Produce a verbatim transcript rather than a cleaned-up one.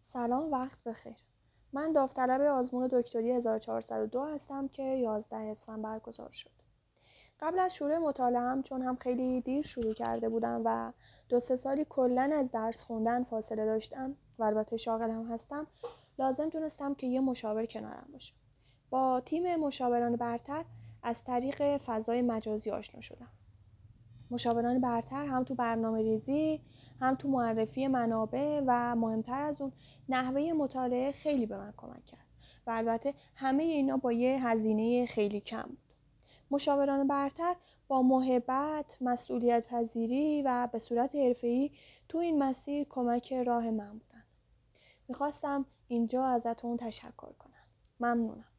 سلام، وقت بخیر. من داوطلب آزمون دکتری هزار و چهارصد و دو هستم که یازده اسفند برگزار شد. قبل از شروع مطالعه‌ام چون هم خیلی دیر شروع کرده بودم و دو سه سالی کلاً از درس خوندن فاصله داشتم و البته شاغل هم هستم، لازم دونستم که یه مشاور کنارم باشه. با تیم مشاوران برتر از طریق فضای مجازی آشنا شدم. مشاوران برتر هم تو برنامه ریزی، هم تو معرفی منابع و مهمتر از اون نحوه مطالعه خیلی به من کمک کرد و البته همه اینا با یه هزینه خیلی کم بود. مشاوران برتر با محبت، مسئولیت پذیری و به صورت حرفه‌ای تو این مسیر کمک راه من بودن. میخواستم اینجا ازتون تشکر کنم. ممنونم.